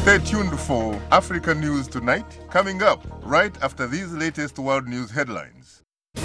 Stay tuned for Africa News Tonight, coming up right after these latest world news headlines.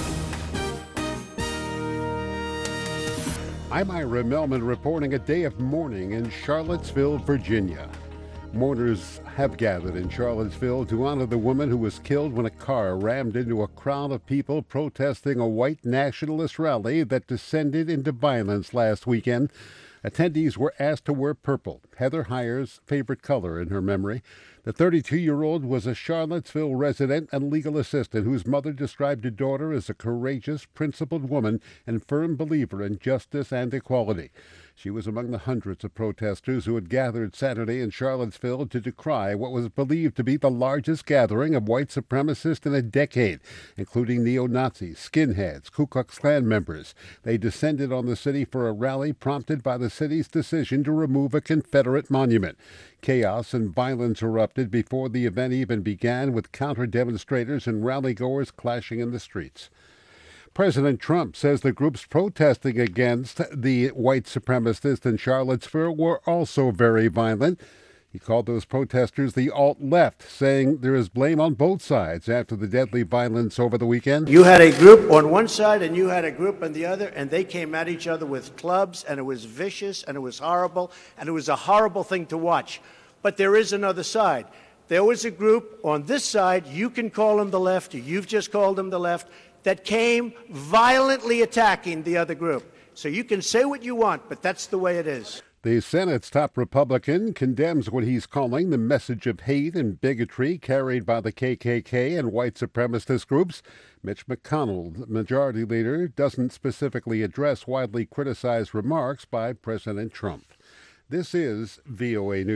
I'm Ira Melman reporting a day of mourning in Charlottesville, Virginia. Mourners have gathered in Charlottesville to honor the woman who was killed when a car rammed into a crowd of people protesting a white nationalist rally that descended into violence last weekend. Attendees were asked to wear purple, Heather Heyer's favorite color in her memory. The 32-year-old was a Charlottesville resident and legal assistant whose mother described her daughter as a courageous, principled woman and firm believer in justice and equality. She was among the hundreds of protesters who had gathered Saturday in Charlottesville to decry what was believed to be the largest gathering of white supremacists in a decade, including neo-Nazis, skinheads, Ku Klux Klan members. They descended on the city for a rally prompted by the city's decision to remove a Confederate monument. Chaos and violence erupted before the event even began, with counter-demonstrators and rally-goers clashing in the streets. President Trump says the groups protesting against the white supremacists in Charlottesville were also very violent. He called those protesters the alt-left, saying there is blame on both sides after the deadly violence over the weekend. You had a group on one side and you had a group on the other, and they came at each other with clubs, and it was vicious, and it was horrible, and it was a horrible thing to watch. But there is another side. There was a group on this side, you can call them the left, or you've just called them the left, that came violently attacking the other group. So you can say what you want, but that's the way it is. The Senate's top Republican condemns what he's calling the message of hate and bigotry carried by the KKK and white supremacist groups. Mitch McConnell, the majority leader, doesn't specifically address widely criticized remarks by President Trump. This is VOA News.